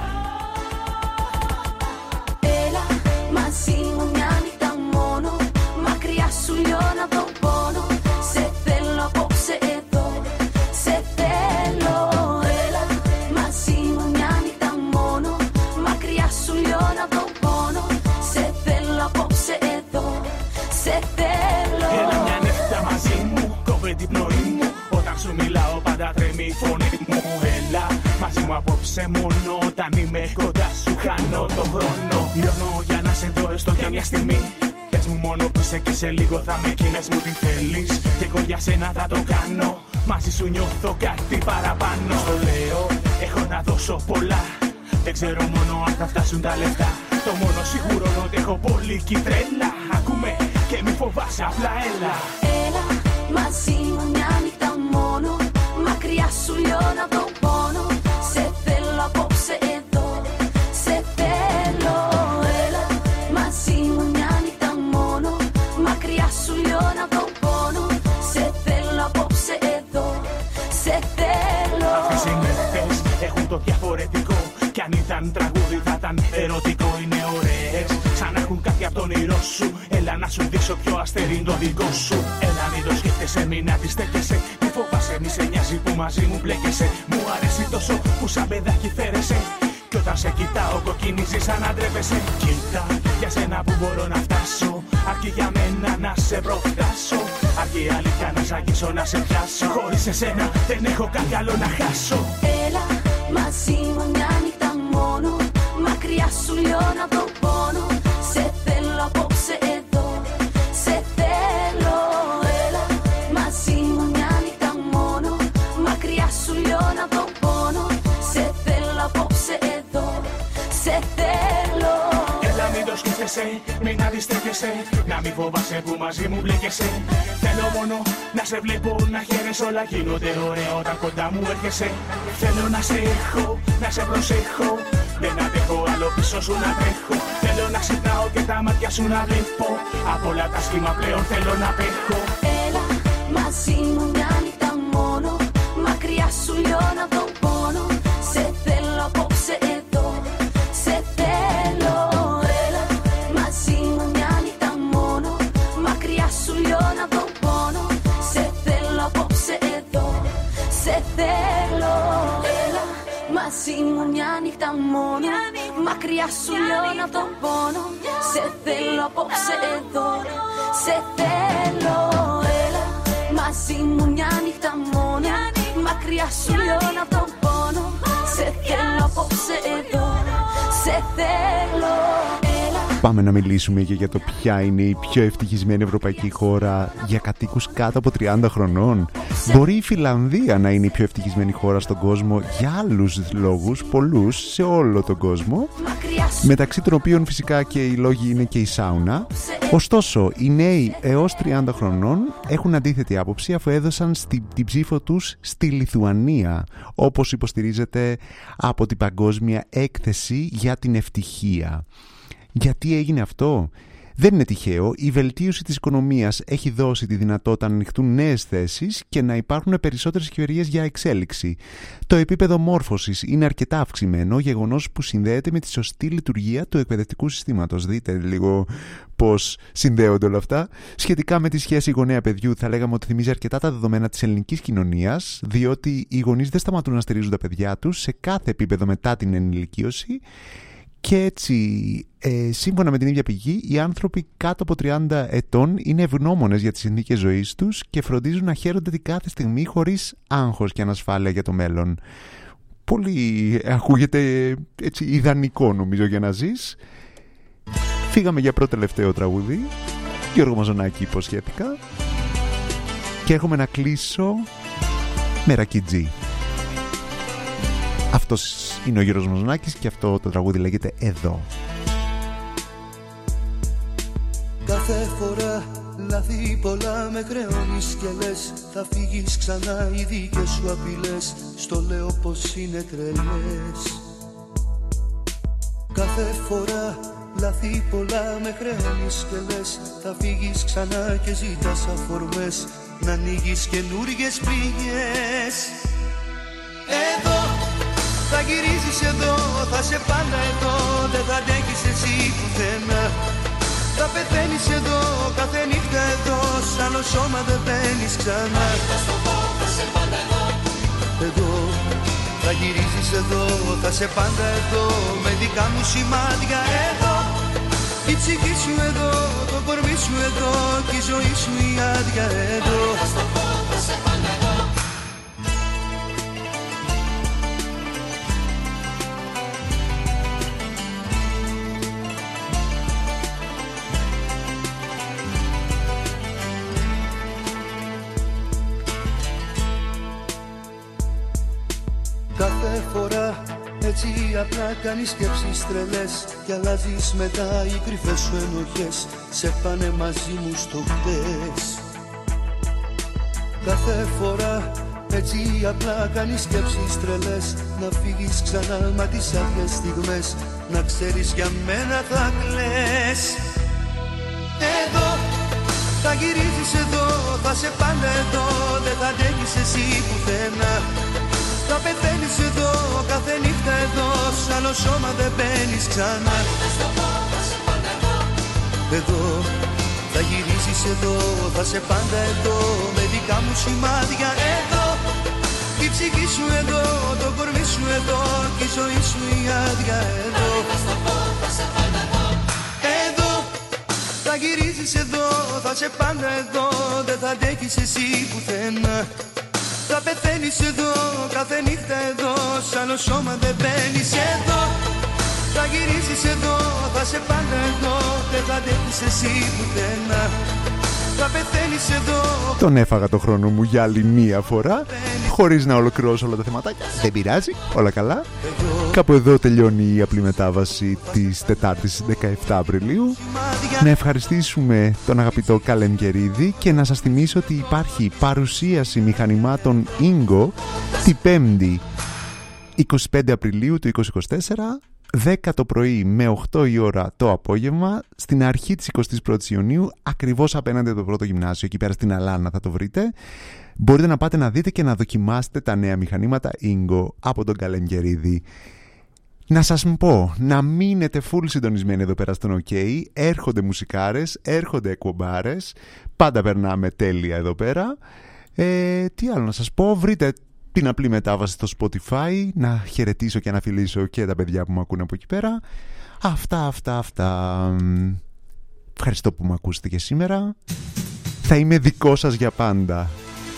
[SPEAKER 3] Έλα μαζί μου μια νύχτα μόνο, μακριά σου λιώνα τον πόνο. Σε θέλω απόψε εδώ, σε θέλω. Έλα μαζί μου μια νύχτα μόνο, μακριά σου λιώνα τον πόνο. Σε θέλω απόψε εδώ, σε θέλω.
[SPEAKER 12] Έλα μια νύχτα μαζί μου, κόβε την πνοή μου. Σου μιλάω πάντα τρέμει η φωνή μου. Έλα μαζί μου απόψε μόνο, όταν είμαι κοντά σου χάνω το χρόνο. Λιώνω για να σε δω έστω για μια στιγμή. Πες μου μόνο που είσαι και σε λίγο θα με εκείνες μου τι θέλεις. Και εγώ για σένα θα το κάνω, μαζί σου νιώθω κάτι παραπάνω. Στο λέω έχω να δώσω πολλά, δεν ξέρω μόνο αν θα φτάσουν τα λεφτά. Το μόνο σίγουρο είναι ότι έχω πολύ τρέλα. Ακούμε και μη φοβάσαι, απλά έλα.
[SPEAKER 3] Έλα μαζί μου μια νύχτα μόνο, μακριά σου λιώνα τον πόνο. Σε θέλω απόψε εδώ, σε θέλω. Έλα μαζί μου μια νύχτα μόνο, μακριά σου λιώνα τον πόνο. Σε θέλω απόψε εδώ, σε θέλω.
[SPEAKER 12] Αυτές οι νύχτες έχουν το διαφορετικό, κι αν ήταν τραγούδι θα ήταν ερωτικό. Είναι ωραίες, σαν να έχουν κάτι από τον όνειρό σου. Έλα να σου δείξω ποιο αστέρι είναι το δικό σου. Έλα μην το σκέφτεσαι, μην αντιστέκεσαι. Μη φοβάσαι, μη σε νοιάζει που μαζί μου μπλέκεσαι. Μου αρέσει τόσο που σαν παιδάκι φέρεσαι. Κι όταν σε κοιτάω κοκκινίζεις σαν να ντρέπεσαι. Κοίτα, για σένα που μπορώ να φτάσω, αρκεί για μένα να σε προφτάσω. Αρκεί η αλήθεια να σ' αγγίσω, να σε πιάσω. Χωρίς εσένα δεν έχω κάτι άλλο να χάσω.
[SPEAKER 3] Έλα μαζί μου μια νύχτα μόνο, μακριά σου λιώνα τον πόνο. Σε θέλω απόψε εδώ, σε θέλω. Έλα μαζί μου μια νύχτα μόνο, μακριά σου λιώνα τον πόνο. Σε θέλω απόψε εδώ, σε θέλω.
[SPEAKER 12] Έλα μην το σκέφτεσαι, μην αντιστέκεσαι. Να μην φοβάσαι που μαζί μου μπλέκεσαι. Θέλω μόνο να σε βλέπω, να χαίρεσαι. Όλα γίνονται ωραία όταν κοντά μου έρχεσαι. Θέλω να σε έχω, να σε προσέχω. Δεν αντέχω άλλο πίσω σου να τρέχω. Θέλω να ξυπνάω και τα μάτια σου να βλέπω. Απ' όλα τα σχήμα πλέον θέλω να πέχω.
[SPEAKER 3] Έλα μαζί μου μια νύχτα μόνο, μακριά σου λιώνα τον πόνο. Σε θέλω απόψε εδώ, σε θέλω. Έλα μαζί μου μια νύχτα μόνο, μακριά σου λιώνα τον πόνο. Σε θέλω απόψε εδώ, σε θέλω. Έλα μαζί μου μια νύχτα μόνο, μακριά σου λιώνα τον πόνο. Σε θέλω απόψε εδώ, σε θέλω. Έλα μαζί μου μια νύχτα μόνο, μακριά σου λιώνα τον πόνο. Σε θέλω απόψε εδώ, σε θέλω. Έλα
[SPEAKER 5] Πάμε να μιλήσουμε και για το ποια είναι η πιο ευτυχισμένη ευρωπαϊκή χώρα για κατοίκους κάτω από 30 χρονών. Μπορεί η Φιλανδία να είναι η πιο ευτυχισμένη χώρα στον κόσμο για άλλους λόγους, πολλούς σε όλο τον κόσμο, μεταξύ των οποίων φυσικά και οι λόγοι είναι και η σάουνα. Ωστόσο, οι νέοι έως 30 χρονών έχουν αντίθετη άποψη, αφού έδωσαν την ψήφο τους στη Λιθουανία, όπως υποστηρίζεται από την Παγκόσμια Έκθεση για την Ευτυχία. Γιατί έγινε αυτό? Δεν είναι τυχαίο. Η βελτίωση της οικονομίας έχει δώσει τη δυνατότητα να ανοιχτούν νέες θέσεις και να υπάρχουν περισσότερες ευκαιρίες για εξέλιξη. Το επίπεδο μόρφωσης είναι αρκετά αυξημένο, γεγονός που συνδέεται με τη σωστή λειτουργία του εκπαιδευτικού συστήματος. Δείτε λίγο πώς συνδέονται όλα αυτά. Σχετικά με τη σχέση γονέα-παιδιού, θα λέγαμε ότι θυμίζει αρκετά τα δεδομένα της ελληνικής κοινωνίας, διότι οι γονείς δεν σταματούν να στηρίζουν τα παιδιά τους σε κάθε επίπεδο μετά την ενηλικίωση. Και έτσι, σύμφωνα με την ίδια πηγή, οι άνθρωποι κάτω από 30 ετών είναι ευγνώμονες για τις συνθήκες ζωής τους και φροντίζουν να χαίρονται την κάθε στιγμή χωρίς άγχος και ανασφάλεια για το μέλλον. Πολύ ακούγεται έτσι ιδανικό νομίζω για να ζεις. Φύγαμε για πρώτο τελευταίο τραγούδι, Γιώργο Μαζονάκη υποσχέθηκα, και έρχομαι να κλείσω με Ρακιτζή. Αυτός είναι ο Γιώργος Μαζονάκης και αυτό το τραγούδι λέγεται Εδώ.
[SPEAKER 13] Κάθε φορά λάθη πολλά με χρεώνεις και λες θα φύγεις ξανά, οι δικές σου απειλές στο λέω πως είναι τρελές. Κάθε φορά λάθη πολλά με χρεώνεις και λες θα φύγεις ξανά και ζητάς αφορμές να ανοίγεις καινούργιες πληγές. Εδώ θα γυρίζεις, εδώ θα σε πάντα εδώ, δεν θα αντέχεις εσύ πουθενά. Θα πεθαίνεις εδώ, κάθε νύχτα εδώ, σ' άλλο σώμα δεν μπαίνεις ξανά. Θα σε πάντα εδώ, εδώ θα γυρίζεις, εδώ θα σε πάντα εδώ, με δικά μου σημάδια εδώ. Η ψυχή σου εδώ, το κορμί σου εδώ, και η ζωή σου η άδεια εδώ. Θα σε πάντα εδώ. Κάθε φορά έτσι απλά κάνεις σκέψεις τρελές και αλλάζεις μετά, οι κρυφές σου ενοχές σε πάνε μαζί μου στο χτες. Κάθε φορά έτσι απλά κάνεις σκέψεις τρελές, να φύγεις ξανά μα τις άδειες στιγμές, να ξέρεις για μένα θα κλαις. Εδώ θα γυρίζεις, εδώ θα σε πάντα εδώ, δεν θα αντέχεις εσύ πουθενά. Θα πεθαίνεις εδώ, κάθε νύχτα εδώ, σ' άλλο σώμα δεν μπαίνεις ξανά. Εδώ θα γυρίσεις, εδώ θα σε πάντα εδώ, με δικά μου σημάδια εδώ. Η ψυχή σου εδώ, το κορμί σου εδώ, και η ζωή σου η άδεια εδώ. Εδώ θα γυρίζεις, εδώ θα σε πάντα εδώ, δεν θα αντέχεις εσύ πουθενά. Θα πεθαίνεις εδώ, κάθε νύχτα εδώ, σ' άλλο σώμα δεν μπαίνεις εδώ. Θα γυρίσεις εδώ, θα σε πάντα εδώ, δεν θα αντέχεις εσύ πουθενά. Θα πεθαίνεις εδώ.
[SPEAKER 5] Τον έφαγα το χρόνο μου για άλλη μία φορά, χωρίς να ολοκληρώσω όλα τα θεματάκια. Δεν πειράζει, όλα καλά. Κάπου εδώ τελειώνει η απλή μετάβαση της Τετάρτης 17 Απριλίου. Να ευχαριστήσουμε τον αγαπητό Καλεμγκερίδη και να σας θυμίσω ότι υπάρχει παρουσίαση μηχανημάτων Ingo την 5η 25 Απριλίου του 2024, 10 το πρωί με 8 η ώρα το απόγευμα, στην αρχή της 21ης Ιουνίου, ακριβώς απέναντι από το πρώτο γυμνάσιο, εκεί πέρα στην Αλάνα θα το βρείτε. Μπορείτε να πάτε να δείτε και να δοκιμάσετε τα νέα μηχανήματα Ingo από τον Καλεμγκερίδη. Να σας πω, να μείνετε full συντονισμένοι εδώ πέρα στον OK. Έρχονται μουσικάρες, έρχονται εκπομπάρες, πάντα περνάμε τέλεια εδώ πέρα. Τι άλλο να σας πω, βρείτε την απλή μετάβαση στο Spotify, να χαιρετήσω και να φιλήσω και τα παιδιά που μου ακούνε από εκεί πέρα. Αυτά. Ευχαριστώ που με ακούσετε και σήμερα. Θα είμαι δικό σας για πάντα.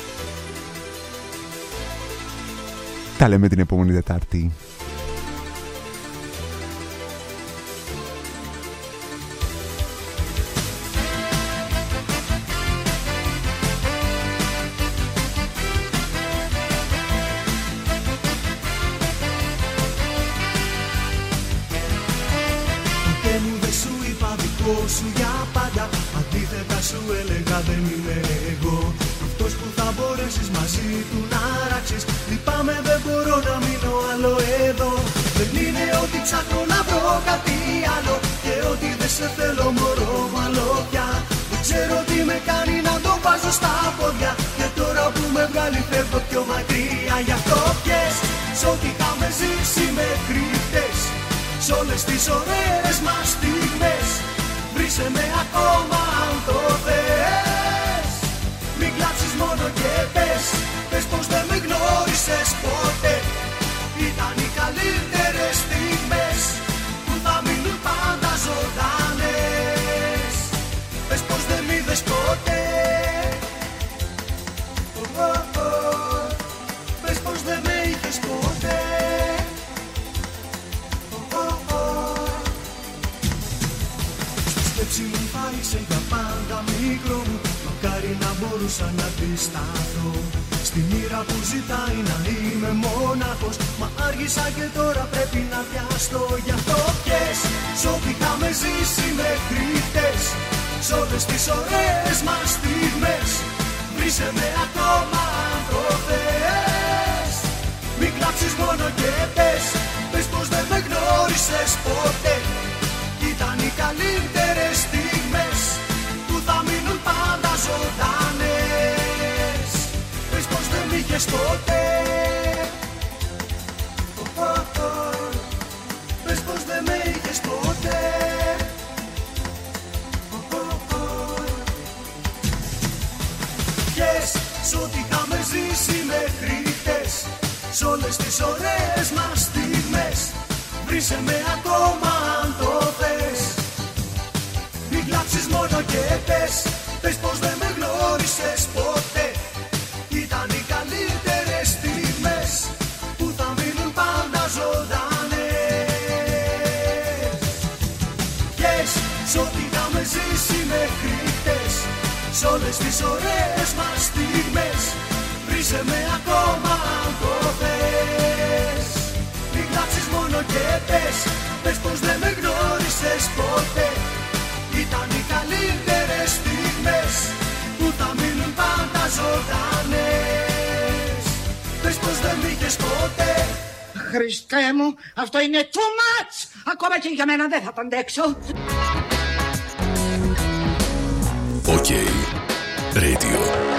[SPEAKER 5] Τα λέμε την επόμενη Τετάρτη.
[SPEAKER 13] δικό σου για πάντα. Αντίθετα σου έλεγα δεν είμαι εγώ αυτός που θα μπορέσεις μαζί του να ράξεις. Λυπάμαι, δεν μπορώ να μείνω άλλο εδώ. Δεν είναι ότι ψάχνω να βρω κάτι άλλο και ότι δεν σε θέλω μωρό μάλλο πια. Δεν ξέρω τι με κάνει να το βάζω στα πόδια και τώρα που με βγάλει φεύγω πιο μακριά. Γι' αυτό πιες σ' ό,τι είχαμε ζήσει μέχρι χτες, σ' όλες τις ωραίες μας στιγμές. Βρίσκε με ακόμα αν το θες. Μην κλάψεις μόνο και πες, πες πως δεν με γνώρισες ποτέ. Ήταν οι καλύτερες στιγμές που θα μείνουν πάντα ζωντανές. Πες πως δεν μ' είδες ποτέ. Πες πως δεν με είχες ποτέ. Στη σκέψη μου θα είσαι για πάντα μικρό μου. Μακάρι να μπορούσα να αντισταθώ στη μοίρα που ζητάει να είμαι μόναχος. Μα άργησα και τώρα πρέπει να βιαστώ. Γι' αυτό πιες σ' ό,τι είχαμε ζήσει μέχρι χτες, σ' όλες τις ωραίες μας στιγμές. Βρίσκε με ακόμα αν το θες. Μην κλάψεις μόνο και πες, πες πως δεν με γνώρισες ποτέ. Ήταν οι καλύτερες στιγμές που θα μείνουν πάντα ζωντανές. Πες πως δεν μ' είχες ποτέ. Πες πως δεν με είχες ποτέ. Πιες σ' ό,τι είχαμε ζήσει μέχρι χτες, σ' όλες τις ωραίες μας στιγμές. Βρίσκε με ακόμα αν το θες. Μην κλάψεις μόνο και πες, πες πως δεν με γνώρισες ποτέ. Ήταν οι καλύτερες στιγμές που θα μείνουν πάντα ζωντανές. Πιες σ' ό,τι είχαμε ζήσει μέχρι χτες, σ' όλες τις ωραίες μας στιγμές. Βρίσκε με ακόμα αν το θες. Μην κλάψεις μόνο και πες, πες πως δεν με γνώρισες ποτέ. Ήταν οι καλύτερες στιγμές που θα μείνουν πάντα ζωντανές. Πες πως δεν μ' είχες ποτέ.
[SPEAKER 2] Χριστέ μου, αυτό είναι too much. Ακόμα και για μένα δεν θα τα αντέξω.
[SPEAKER 14] OK Radio.